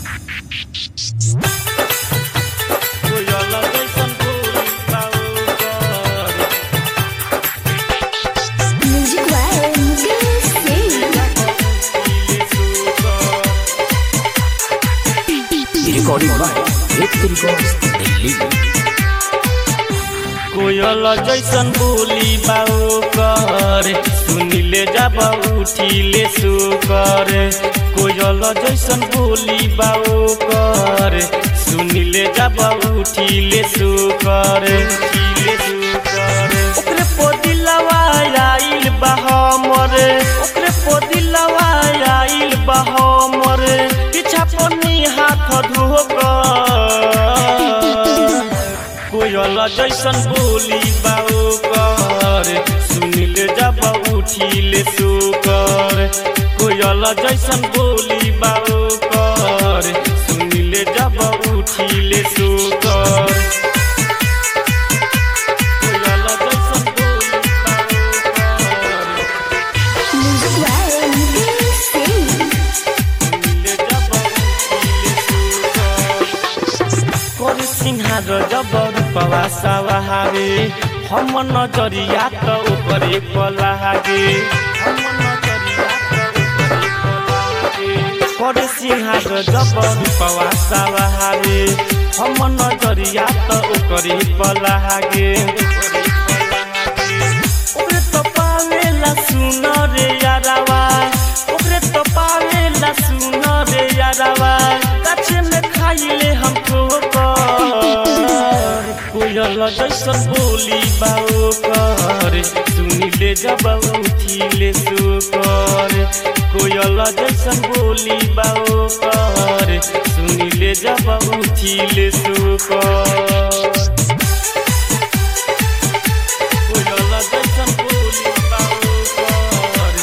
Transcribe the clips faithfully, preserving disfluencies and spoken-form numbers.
कोयल जैसन बोली बाऊ कर सुनिले जब उठिले सुकर। कोयल जैसन बोली बाऊ कर सुनिले जब उठिले सुकर। ओकरे पदिलवा आइल बा हमर, ओकरे पदिलवा आइल बा हमर, पीछा पन्नी हाथ धोकर। कोयल जैसन बोली बाऊ कर सुनिले जब उठिले सुकर। कोयल जैसन बोली बाऊ कर सुनिले जब उठिले सुकर। कोयल जैसन बोली बाऊ कर सिंहार जब रूपवा सवारे हम नजरिया त ऊपरे पलागे। हम नजरिया त ऊपरे पलागे कर सिंहार जब रूपवा सवारे हम नजरिया त ऊपरे पलागे। ओकरे तो पावेला सुन रे यारावा, ओकरे तो पावेला सुन रे यारावा, काछे में खाइले हम ठोकर। कोयल जैसन बोली बाऊ कर सुनिले जब उठिले सुकर। कोयल जैसन बोली बाऊ कर सुनिले जब उठिले सुकर। कोयल जैसन बोली बाऊ कर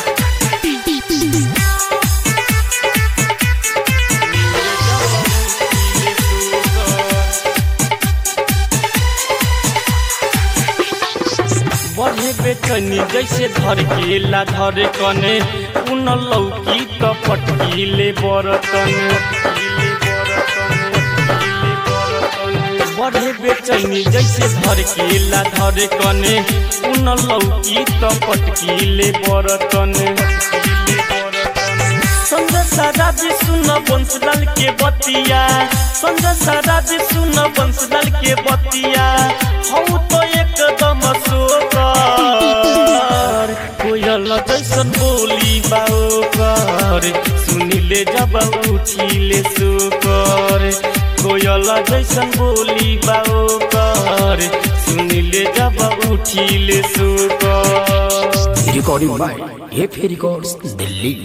बढ़े बेचनी जैसे धर केला धरे कने उन लौकी त पटकीले बरतन। बढ़े बेचनी जैसे धर केला धरे कने उन लौकी त पटकीले बरतन। संजय सारा भी सुन बंसलाल के बतिया, संजय सारा भी सुन बंसलाल के बतिया, हऊ तो एकदम सोकर। कोयल जैसन बोली बाऊ कर सुनिले जब उठिले सुकर। कोयल जैसन बोली बाऊ कर सुनिले जब उठिले सुकर। Recording by F records Delhi.